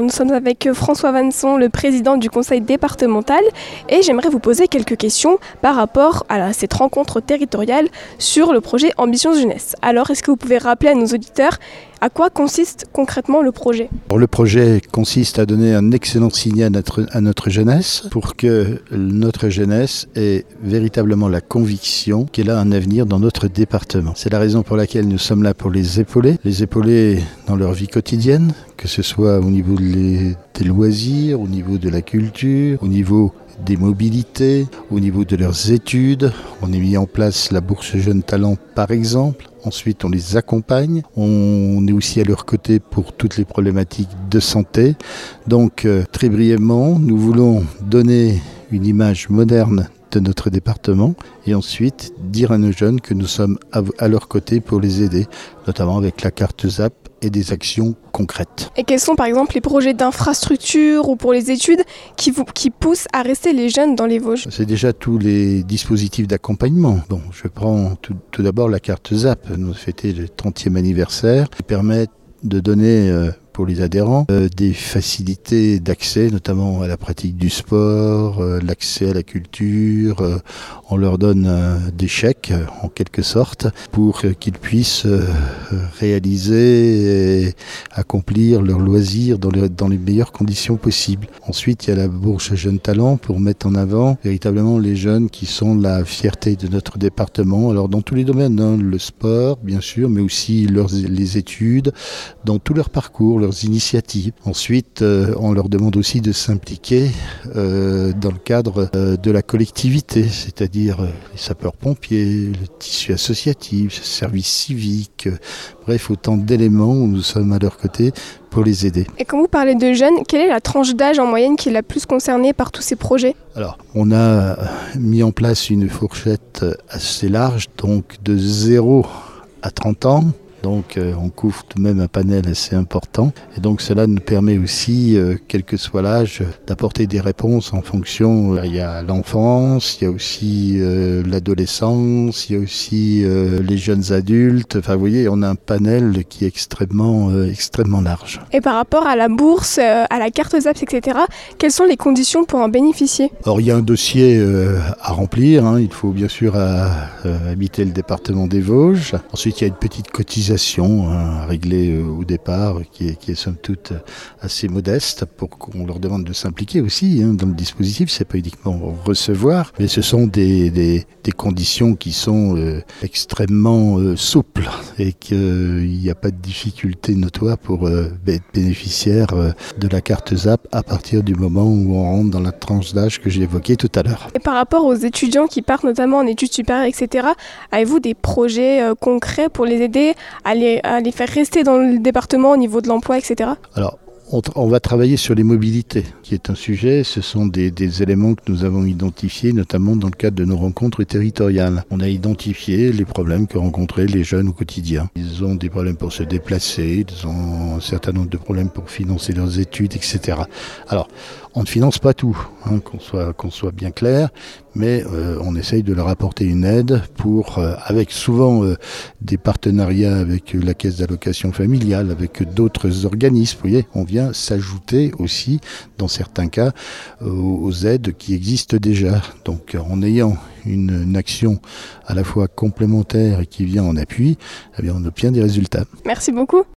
nous sommes avec François Vanson, le président du conseil départemental, et j'aimerais vous poser quelques questions par rapport à cette rencontre territoriale sur le projet Ambition Jeunesse. Alors, est-ce que vous pouvez rappeler à nos auditeurs à quoi consiste concrètement le projet ? Alors, le projet consiste à donner un excellent signal à notre jeunesse pour que notre jeunesse ait véritablement la conviction qu'elle a un avenir dans notre département. C'est la raison pour laquelle nous sommes là pour les épauler dans leur vie quotidienne, que ce soit au niveau des loisirs, au niveau de la culture, au niveau des mobilités, au niveau de leurs études. On a mis en place la bourse Jeunes Talents par exemple. Ensuite, on les accompagne. On est aussi à leur côté pour toutes les problématiques de santé. Donc, très brièvement, nous voulons donner une image moderne de notre département et ensuite dire à nos jeunes que nous sommes à leur côté pour les aider, notamment avec la carte ZAP et des actions concrètes. Et quels sont par exemple les projets d'infrastructure ou pour les études qui poussent à rester les jeunes dans les Vosges ? C'est déjà tous les dispositifs d'accompagnement. Bon, je prends tout d'abord la carte ZAP. Nous fêtons le 30e anniversaire qui permet de donner pour les adhérents des facilités d'accès, notamment à la pratique du sport, l'accès à la culture. On leur donne des chèques, en quelque sorte, pour qu'ils puissent réaliser et accomplir leurs loisirs dans les meilleures conditions possibles. Ensuite, il y a la bourse Jeunes Talents pour mettre en avant véritablement les jeunes qui sont la fierté de notre département. Alors dans tous les domaines, le sport, bien sûr, mais aussi les études, dans tout leur parcours, leurs initiatives. Ensuite, on leur demande aussi de s'impliquer dans le cadre de la collectivité, c'est-à-dire les sapeurs-pompiers, le tissu associatif, le service civique, bref, autant d'éléments où nous sommes à leur côté pour les aider. Et quand vous parlez de jeunes, quelle est la tranche d'âge en moyenne qui est la plus concernée par tous ces projets ? Alors, on a mis en place une fourchette assez large, donc de 0 à 30 ans. Donc on couvre tout de même un panel assez important et donc cela nous permet aussi, quel que soit l'âge, d'apporter des réponses en fonction. Il y a l'enfance, il y a aussi l'adolescence, il y a aussi les jeunes adultes. Enfin vous voyez, on a un panel qui est extrêmement large. Et par rapport à la bourse, à la carte ZAP, etc., quelles sont les conditions pour en bénéficier ? Alors il y a un dossier à remplir, il faut bien sûr habiter le département des Vosges. Ensuite il y a une petite cotisation à régler au départ qui est somme toute assez modeste pour qu'on leur demande de s'impliquer aussi dans le dispositif. C'est pas uniquement recevoir, mais ce sont des conditions qui sont extrêmement souples et qu'il n'y a pas de difficulté notoire pour être bénéficiaire de la carte ZAP à partir du moment où on rentre dans la tranche d'âge que j'ai évoquée tout à l'heure. Et par rapport aux étudiants qui partent notamment en études supérieures, etc., avez-vous des projets concrets pour les aider à les faire rester dans le département au niveau de l'emploi, etc. Alors, on va travailler sur les mobilités, qui est un sujet. Ce sont des éléments que nous avons identifiés, notamment dans le cadre de nos rencontres territoriales. On a identifié les problèmes que rencontraient les jeunes au quotidien. Ils ont des problèmes pour se déplacer, ils ont un certain nombre de problèmes pour financer leurs études, etc. Alors, on ne finance pas tout, qu'on soit bien clair, mais on essaye de leur apporter une aide avec souvent des partenariats avec la caisse d'allocation familiale, avec d'autres organismes. Vous voyez, on vient s'ajouter aussi, dans certains cas, aux aides qui existent déjà. Donc en ayant une action à la fois complémentaire et qui vient en appui, eh bien, on obtient des résultats. Merci beaucoup.